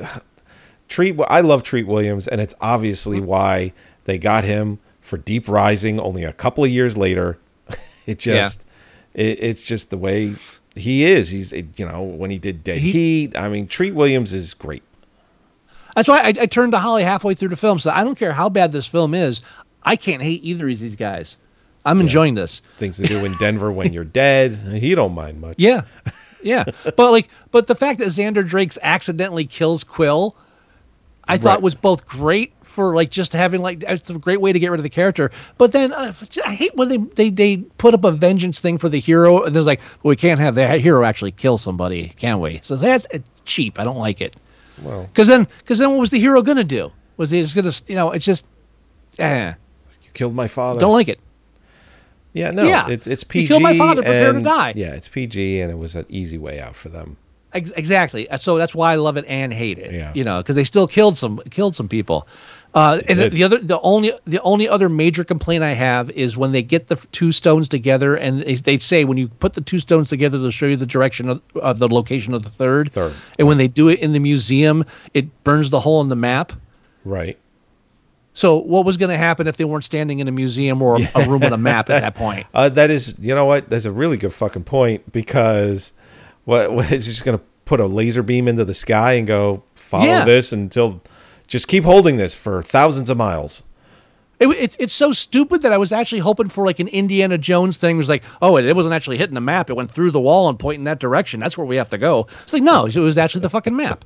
I love Treat Williams, and it's obviously why they got him for Deep Rising only a couple of years later. It's just the way he is. He's, when he did Dead Heat, I mean, Treat Williams is great. That's why I turned to Holly halfway through the film. So I don't care how bad this film is. I can't hate either of these guys. I'm enjoying this. Things to do in Denver when you're dead. He don't mind much. Yeah. But the fact that Xander Drax accidentally kills Quill, I thought was both great for like just having like it's a great way to get rid of the character. But then I hate when they put up a vengeance thing for the hero, and there's like, well, we can't have the hero actually kill somebody, can we? So that's cheap. I don't like it. Well, because then what was the hero gonna do? Was he just gonna, it's just, you killed my father. Don't like it. Yeah, no, it's PG. You killed my father, prepare to die. Yeah, it's PG, and it was an easy way out for them. Exactly. So that's why I love it and hate it. Yeah. Because they still killed some people. And the only other major complaint I have is when they get the two stones together, and they say when you put the two stones together, they'll show you the direction of the location of the third. And when they do it in the museum, it burns the hole in the map. Right. So what was going to happen if they weren't standing in a museum or a room with a map at that point? That is, you know what? That's a really good fucking point, because what is just going to put a laser beam into the sky and go follow this until. Just keep holding this for thousands of miles. It's so stupid that I was actually hoping for like an Indiana Jones thing. It was like, oh, it wasn't actually hitting the map. It went through the wall and pointing that direction. That's where we have to go. It's like, no, it was actually the fucking map.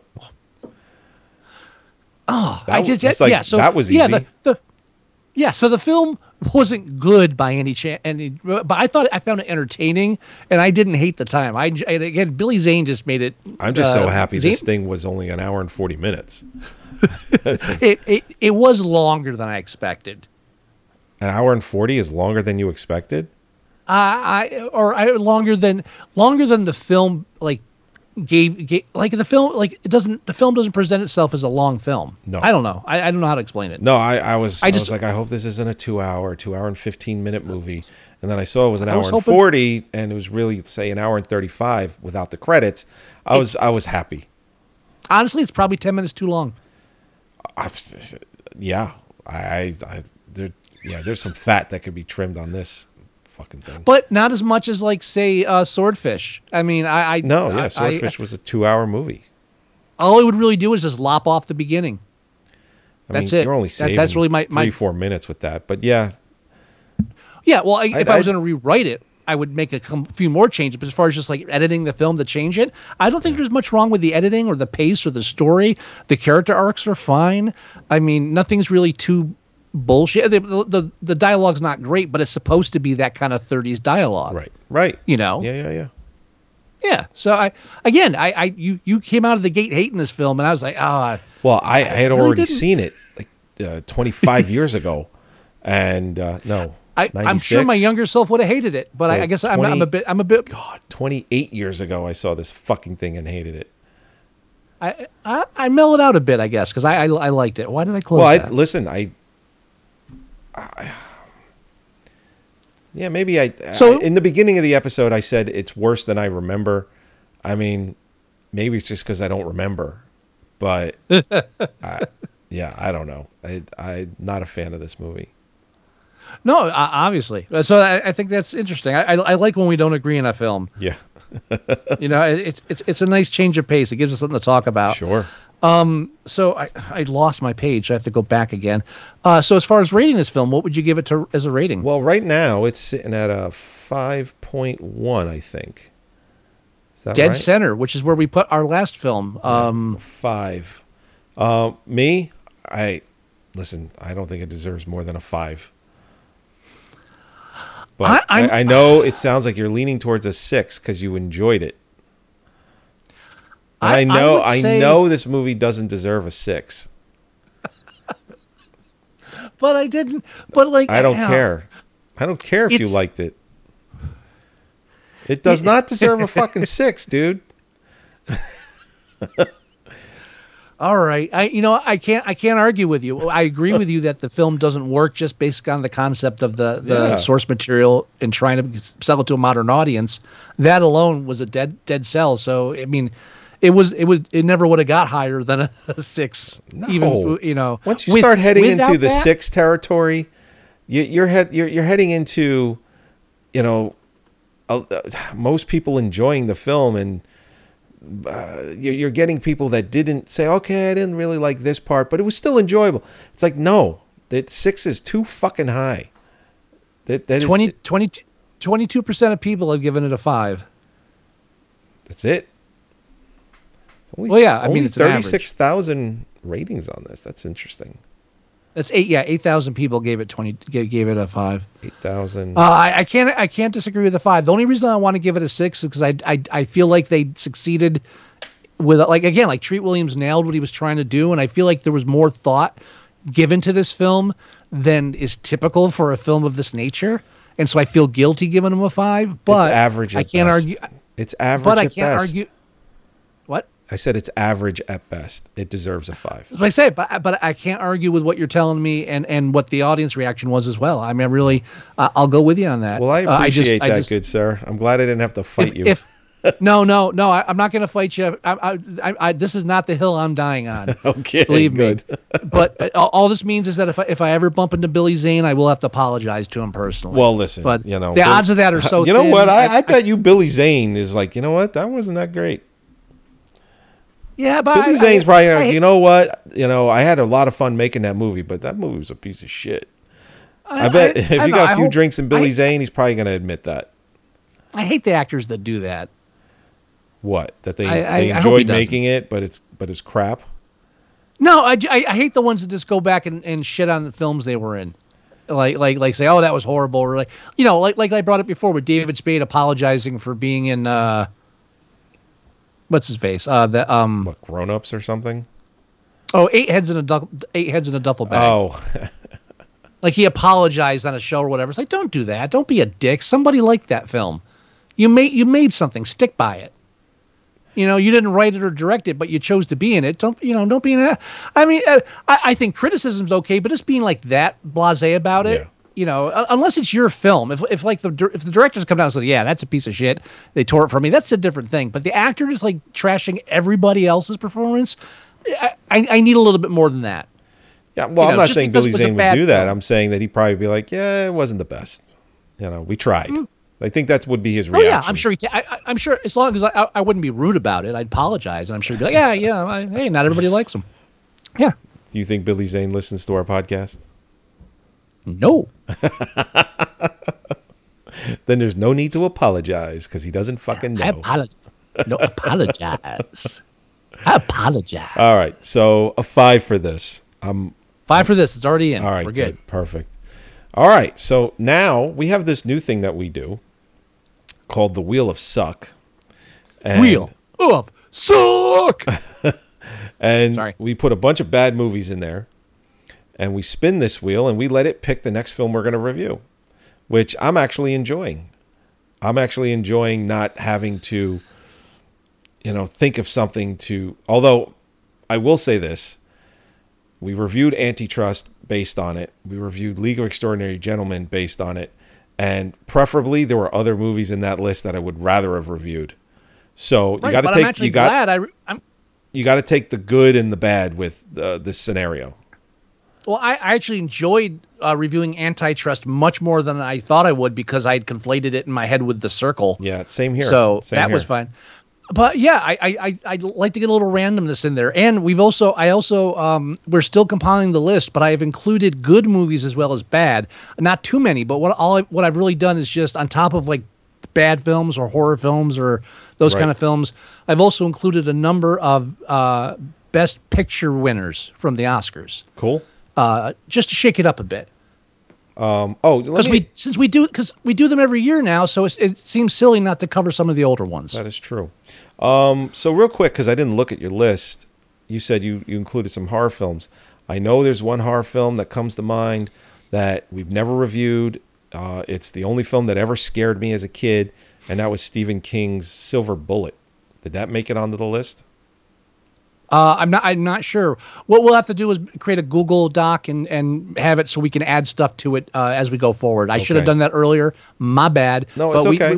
That was easy. So the film wasn't good by any chance, but I found it entertaining, and I didn't hate the time. Again, Billy Zane just made it. I'm just so happy this thing was only an hour and 40 minutes. It was longer than I expected. An hour and 40 is longer than you expected? Longer than the film like gave like the film like the film doesn't present itself as a long film. No, I don't know. I don't know how to explain it. No, I was like, I hope this isn't a 2 hour and 15-minute movie. And then I saw it was an hour and 40, and it was really, say, an hour and 35 without the credits. I was happy. Honestly, it's probably 10 minutes too long. There's some fat that could be trimmed on this fucking thing. But not as much as like say Swordfish. I mean, Swordfish was a 2 hour movie. All it would really do is just lop off the beginning. That's it. You're only saving that's really my 3-4 minutes with that. But yeah. Yeah, well, if I was going to rewrite it, I would make a few more changes. But as far as just like editing the film to change it, I don't think there's much wrong with the editing or the pace or the story. The character arcs are fine. I mean, nothing's really too bullshit. The dialogue's not great, but it's supposed to be that kind of 30s dialogue. Right. You know? Yeah. Yeah. So you came out of the gate hating this film, and I was like, Well, I had really already didn't. seen it like 25 years ago, and no, I'm sure my 96. younger self would have hated it, but So I guess 20 I'm a bit. God, 28 years ago, I saw this fucking thing and hated it. I mellowed out a bit, I guess, because I liked it. Why did I close Well, that? listen, yeah, maybe So- in the beginning of the episode, I said it's worse than I remember. I mean, maybe it's just because I don't remember, but yeah, I don't know. I'm not a fan of this movie. No, obviously. So I think that's interesting. I like when we don't agree in a film. Yeah, You know, it's a nice change of pace. It gives us something to talk about. sure. So I lost my page. I have to go back again. So as far as rating this film, what would you give it to as a rating? Well, right now it's sitting at a 5.1, I think. Is that Dead right? center, which is where we put our last film. 5. Me, listen. I don't think it deserves more than a 5. But I know it sounds like you're leaning towards a 6 because you enjoyed it. And I know this movie doesn't deserve a 6. But I didn't. But like, I don't care. I don't care if you It's- liked it. It does not deserve a fucking 6, dude. All right, I can't argue with you. I agree with you that the film doesn't work just based on the concept of the Yeah. source material and trying to sell it to a modern audience. That alone was a dead sell. So I mean, it never would have got higher than a 6. No. Even you know, Once you start heading without into the that- 6 territory, you're heading into, you know, most people enjoying the film, and you're getting people that didn't say, okay, I didn't really like this part, but it was still enjoyable. It's like, no, that 6 is too fucking high. That is 22% of people have given it a 5. That's it. Only, Well, yeah, I mean, only it's an average. 36,000 ratings on this. That's interesting. That's 8,000 people gave it gave it a 5. 8,000. I can't disagree with the 5. The only reason I want to give it a 6 is because I feel like they succeeded with, like Treat Williams nailed what he was trying to do, and I feel like there was more thought given to this film than is typical for a film of this nature, and so I feel guilty giving him a 5. But it's average. I At can't best. argue. It's average. But I at can't best. argue. What? I said it's average at best. It deserves a 5. That's what I say, but I can't argue with what you're telling me and what the audience reaction was as well. I mean, really, I'll go with you on that. Well, I appreciate I that, just- good sir. I'm glad I didn't have to fight you. No, I'm not going to fight you. This is not the hill I'm dying on. Okay, believe good. me. But all this means is that if I ever bump into Billy Zane, I will have to apologize to him personally. Well, listen, but you know, the odds of that are so. You know thin. what? I bet you Billy Zane is like, you know what? That wasn't that great. Yeah, but Billy Zane's probably like, you know what? You know, I had a lot of fun making that movie, but that movie was a piece of shit. I bet if you got a few drinks in Billy Zane, he's probably going to admit that. I hate the actors that do that. What? That they I hope he enjoyed doesn't. making it, but it's crap. No, I hate the ones that just go back and shit on the films they were in. Like say, oh, that was horrible, or like I brought up before with David Spade apologizing for being in what's his face? What, Grown Ups or something? Eight heads in a duffel bag. Oh, Like he apologized on a show or whatever. It's like, don't do that. Don't be a dick. Somebody liked that film. You made something. Stick by it. You know, you didn't write it or direct it, but you chose to be in it. Don't be in that. I mean, I think criticism's okay, but just being like that blasé about it, Yeah. you know, unless it's your film. If the directors come down and say, yeah, that's a piece of shit, they tore it from me, that's a different thing. But the actor is like trashing everybody else's performance. I need a little bit more than that. yeah. Well, You I'm know, not just saying because Billy it was a Zane would bad do that. film. I'm saying that he'd probably be like, yeah, it wasn't the best. You know, we tried. I think that would be his Oh reaction. yeah, I'm sure. I'm sure as long as I wouldn't be rude about it, I'd apologize, and I'm sure he'd be like, hey, not everybody likes him. Yeah. Do you think Billy Zane listens to our podcast? No. Then there's no need to apologize because he doesn't fucking know. I apologize. No, apologize. I apologize. All right, so a 5 for this. 5 for this. It's already in. All right, We're good. Perfect. All right, so now we have this new thing that we do called the Wheel of Suck. And, Wheel of Suck. And Sorry. we put a bunch of bad movies in there, and we spin this wheel, and we let it pick the next film we're going to review, which I'm actually enjoying. I'm actually enjoying not having to, think of something to... Although, I will say this. We reviewed Antitrust based on it. We reviewed League of Extraordinary Gentlemen based on it. And preferably, there were other movies in that list that I would rather have reviewed. So you got to take... I'm actually glad I'm... You got to take the good and the bad with this scenario. Well, I actually enjoyed reviewing Antitrust much more than I thought I would because I had conflated it in my head with The Circle. Yeah, same here. So same that here. was fine. But yeah, I like to get a little randomness in there. And we're still compiling the list, but I have included good movies as well as bad. Not too many, but what I've really done is just on top of like bad films or horror films or those kind of films, I've also included a number of Best Picture winners from the Oscars. Cool. Just to shake it up a bit. Because we do them every year now, so it seems silly not to cover some of the older ones. That is true. So real quick, because I didn't look at your list, you said you included some horror films. I know there's one horror film that comes to mind that we've never reviewed. It's the only film that ever scared me as a kid, and that was Stephen King's Silver Bullet. Did that make it onto the list? I'm not sure. What we'll have to do is create a Google Doc and have it so we can add stuff to it as we go forward. I should have done that earlier. My bad. No, it's okay.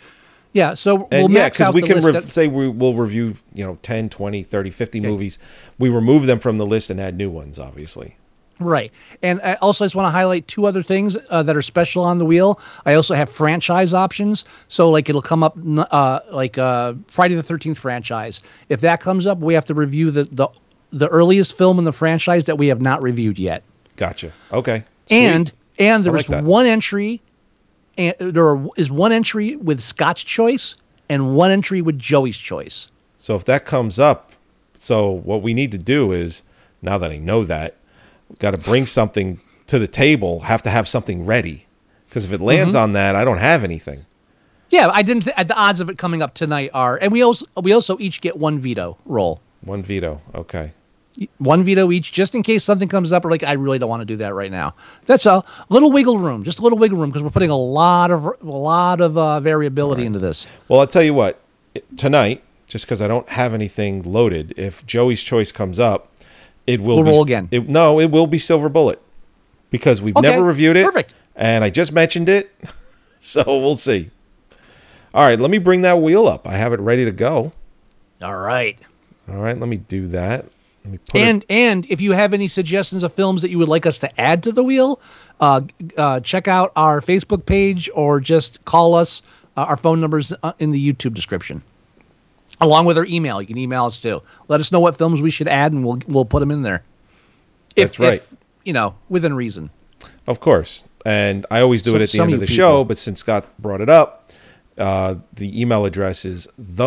We'll max out the list. Say we'll review 10, 20, 30, 50 movies. We remove them from the list and add new ones, obviously. Right. And I just want to highlight 2 other things that are special on the wheel. I also have franchise options. So like it'll come up Friday the 13th franchise. If that comes up, we have to review the earliest film in the franchise that we have not reviewed yet. Gotcha. Okay. Sweet. And there is that. one entry, and there is one entry with Scott's choice and one entry with Joey's choice. So if that comes up, so what we need to do is, now that I know that, got to bring something to the table, have to have something ready. Because if it lands on that, I don't have anything. Yeah, I didn't. The odds of it coming up tonight are, and we also each get 1 veto roll. 1 veto, okay. 1 veto each, just in case something comes up. Or like, I really don't want to do that right now. That's a little wiggle room, just a little wiggle room, because we're putting a lot of variability into this. Well, I'll tell you what. Tonight, just because I don't have anything loaded, if Joey's choice comes up, we'll roll again. It will be Silver Bullet because we've never reviewed it. Perfect. And I just mentioned it, so we'll see. All right, let me bring that wheel up. I have it ready to go. All right, let me do that. Let me put and if you have any suggestions of films that you would like us to add to the wheel, check out our Facebook page or just call us. Our phone number's in the YouTube description. Along with our email. You can email us too. Let us know what films we should add, and we'll put them in there. That's right. If, within reason. Of course. And I always do it at the end of the show, but since Scott brought it up, the email address is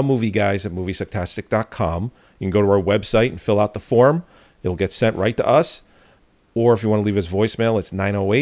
themovieguys@moviesucktastic.com. You can go to our website and fill out the form. It'll get sent right to us. Or if you want to leave us voicemail, it's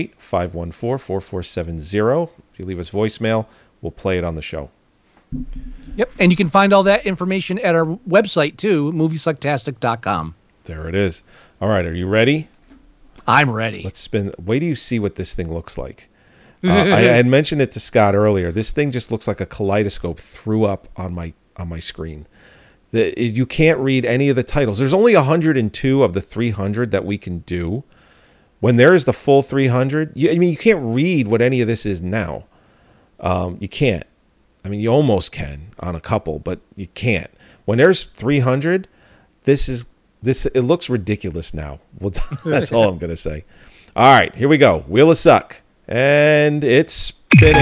908-514-4470. If you leave us voicemail, we'll play it on the show. Yep, and you can find all that information at our website too, moviesucktastic.com. There it is. All right, are you ready? I'm ready. Let's spin. Wait till you see what this thing looks like. I had mentioned it to Scott earlier. This thing just looks like a kaleidoscope threw up on my screen. You can't read any of the titles. There's only 102 of the 300 that we can do. When there is the full 300, you can't read what any of this is now. You can't. I mean, you almost can on a couple, but you can't. When there's 300, it looks ridiculous now. Well, that's all I'm going to say. All right, here we go. Wheel of Suck. And it's spinning.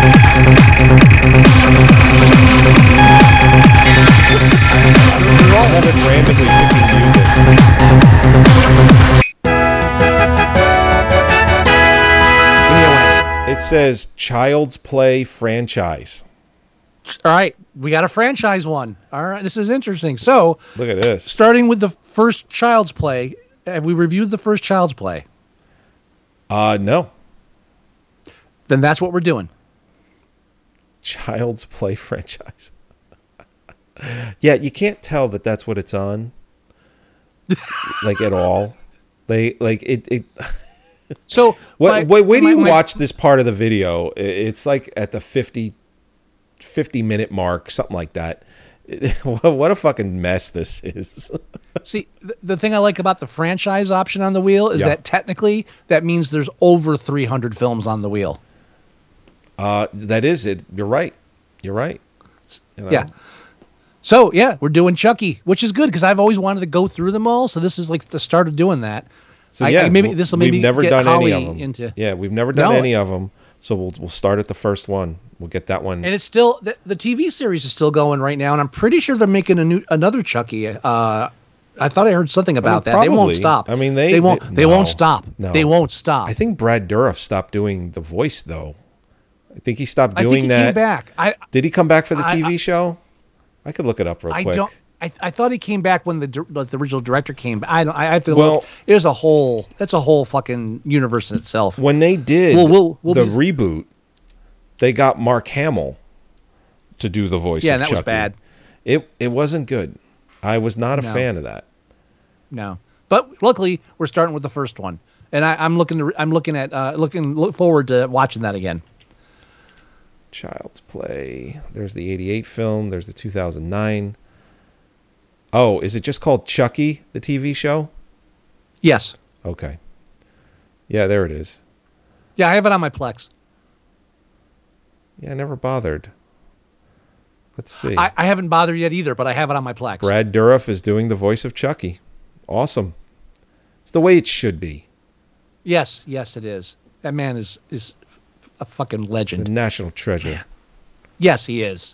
We're all having randomly picking music. It's says Child's Play franchise. All right, we got a franchise one. All right, this is interesting. So, Look at this. starting with the first Child's Play, have we reviewed the first Child's Play? No. Then that's what we're doing. Child's Play franchise. Yeah, you can't tell that that's what it's on. Like at all. It So, wait till you watch this part of the video. It's like at the 50 minute mark, something like that. What a fucking mess this is. See, the thing I like about the franchise option on the wheel is Yeah. that technically that means there's over 300 films on the wheel. That is it. You're right. You're right. You know? Yeah. So, yeah, we're doing Chucky, which is good because I've always wanted to go through them all. So this is like the start of doing that. So yeah, maybe this will maybe we've never get done Holly any of them. into. Yeah, we've never done No. any of them. So we'll start at the first one. We'll get that one. And it's still the TV series is still going right now, and I'm pretty sure they're making another Chucky. I thought I heard something about that. They won't probably. stop. I mean, they won't no, stop. no. They won't stop. I think Brad Dourif stopped doing the voice though. I think he stopped I doing think he that. came back. Did he come back for the TV show? I could look it up real quick. I thought he came back when the original director came back. I have to Well- look. That's a whole fucking universe in itself. When they did We'll the be- reboot, they got Mark Hamill to do the voice. Yeah, of that was Chucky. bad. It wasn't good. I was not a No. fan of that. No, but luckily we're starting with the first one, and I'm looking forward to watching that again. Child's Play. There's the 88 film. There's the 2009. Oh, is it just called Chucky, the TV show? Yes. Okay. Yeah, there it is. Yeah, I have it on my Plex. Yeah, I never bothered. Let's see. I haven't bothered yet either, but I have it on my Plex. Brad Dourif is doing the voice of Chucky. Awesome. It's the way it should be. Yes, it is. That man is a fucking The legend. national treasure. Yes, he is.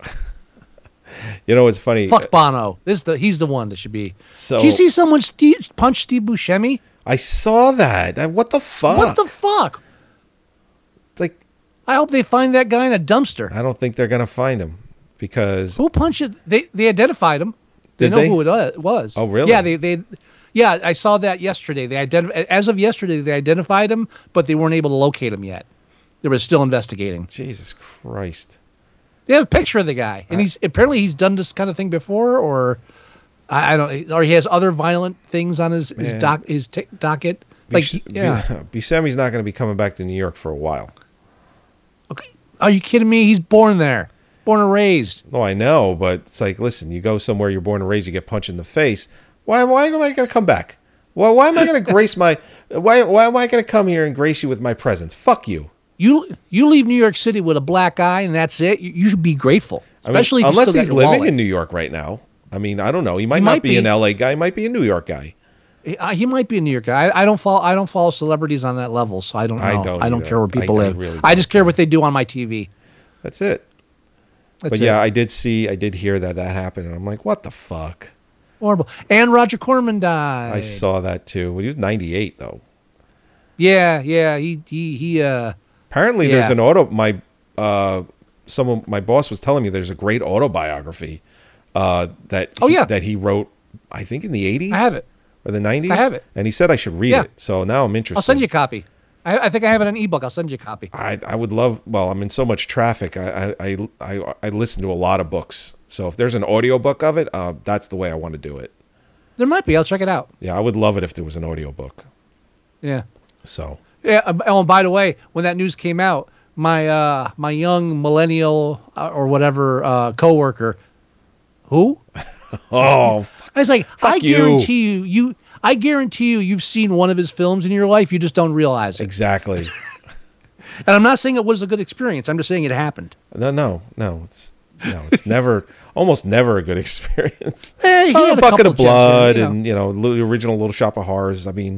You know, it's funny. Fuck Bono. He's the one that should be. So- Did you see someone punch Steve Buscemi? I saw that. What the fuck? What the fuck? It's like, I hope they find that guy in a dumpster. I don't think they're going to find him because Who punches? They identified him. They Did know they? who it was. Oh, really? Yeah, Yeah, I saw that yesterday. As of yesterday, they identified him, but they weren't able to locate him yet. They were still investigating. Jesus Christ. They have a picture of the guy, and he's done this kind of thing before, or I don't, or he has other violent things on his Man. docket. Like, yeah. Buscemi's not going to be coming back to New York for a while. Okay. Are you kidding me? He's born there, born and raised. No, I know, but it's like, listen, you go somewhere, you're born and raised, you get punched in the face. Why am I going to come back? Why am I going to grace my? Why am I going to come here and grace you with my presence? Fuck you. You leave New York City with a black eye, and that's it. You should be grateful, I mean, especially if unless you still he's got your living wallet. in New York right now. I mean, I don't know. He might might not be be. an LA guy. He might be a New York guy. He might be a New York guy. I don't follow celebrities on that level, so I don't know. I I don't don't care where either. people I live. really I don't just care what they do on my TV. That's it. That's But it. yeah, I did hear that happened, and I'm like, what the fuck? Horrible. And Roger Corman died. I saw that too. Well, he was 98 though. Yeah. He. Apparently, Yeah. there's an my boss was telling me there's a great autobiography that he wrote, I think in the 80s. I have it. Or the 90s. I have it. And he said I should read Yeah. it. So now I'm interested. I'll send you a copy. I think I have it on ebook. I'll send you a copy. I would love. Well, I'm in so much traffic. I listen to a lot of books. So if there's an audiobook of it, that's the way I want to do it. There might be. I'll check it out. Yeah, I would love it if there was an audiobook. Yeah. So Yeah. Oh, and by the way, when that news came out, my young millennial or whatever coworker, who? oh I was like, Fuck I you. guarantee you've seen one of his films in your life. You just don't realize it. exactly. And I'm not saying it was a good experience. I'm just saying it happened. No. It's never, almost never a good experience. Hey, he had A Bucket couple of Blood gems and the original Little Shop of Horrors. I mean,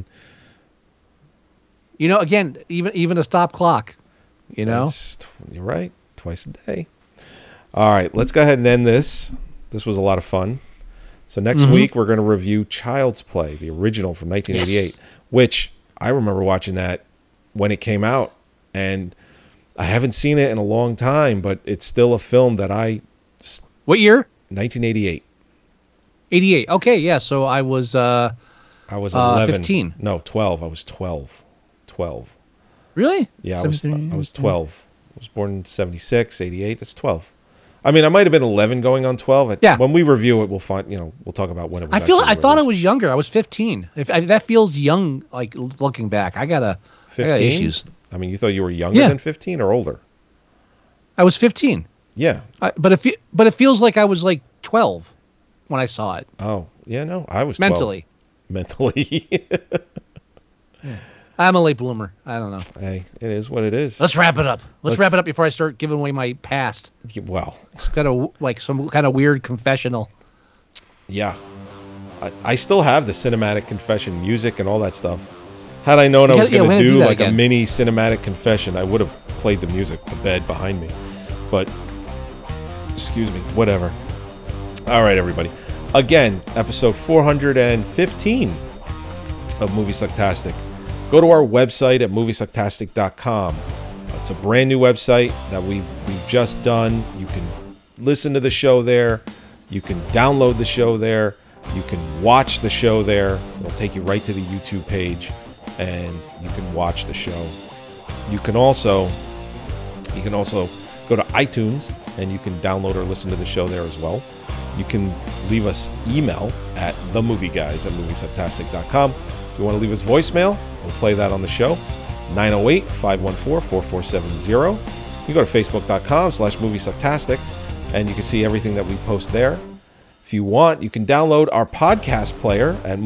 again, even a stop clock. you're right. Twice a day. All right, let's go ahead and end this. This was a lot of fun. So next week we're going to review Child's Play, the original from 1988, Yes. which I remember watching that when it came out, and I haven't seen it in a long time, but it's still a film that What year? 1988. 88. Okay, yeah. So I was 11. 15. No, 12. I was 12. 12. Really? Yeah, I 17? was 12. I was born in 76, 88. That's 12. I mean, I might have been 11 going on 12. Yeah. When we review it, we'll find, we'll talk about when it was. I thought released. it was younger. I was 15. That feels young, like looking back. I got 15? issues. I mean, you thought you were younger than 15 or older? I was 15. Yeah. But it feels like I was like 12 when I saw it. Oh, yeah, no. I was 12. Mentally. I'm a late bloomer. I don't know. Hey, it is what it is. Let's wrap it up. Let's wrap it up before I start giving away my past. Well. It's got some kind of weird confessional. Yeah. I still have the cinematic confession music and all that stuff. Had I known I was going to do like a mini cinematic confession, I would have played the music, the bed behind me. But, excuse me, whatever. All right, everybody. Again, episode 415 of Movie Sucktastic. Go to our website at moviesucktastic.com. It's a brand new website that we've just done. You can listen to the show there. You can download the show there. You can watch the show there. It'll take you right to the YouTube page, and you can watch the show. You can also go to iTunes, and you can download or listen to the show there as well. You can leave us email at themovieguys@moviesucktastic.com. If you want to leave us voicemail, we'll play that on the show. 908-514-4470. You go to facebook.com/moviesucktastic, and you can see everything that we post there. If you want, you can download our podcast player at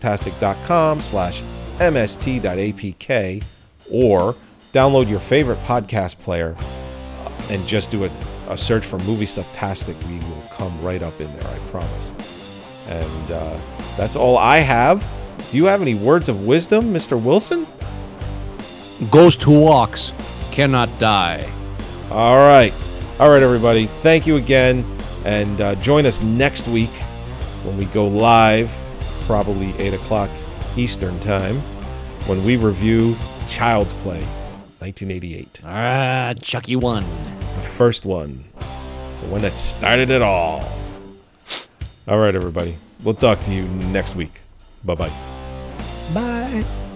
moviesucktastic.com/mst.apk, or download your favorite podcast player and just do a search for Movie Sucktastic. We will come right up in there, I promise. And that's all I have. Do you have any words of wisdom, Mr. Wilson? Ghost who walks cannot die. All right, everybody. Thank you again, and join us next week when we go live, probably 8 o'clock Eastern time, when we review Child's Play, 1988. Chucky 1. The first one. The one that started it all. All right, everybody. We'll talk to you next week. Bye-bye. Bye.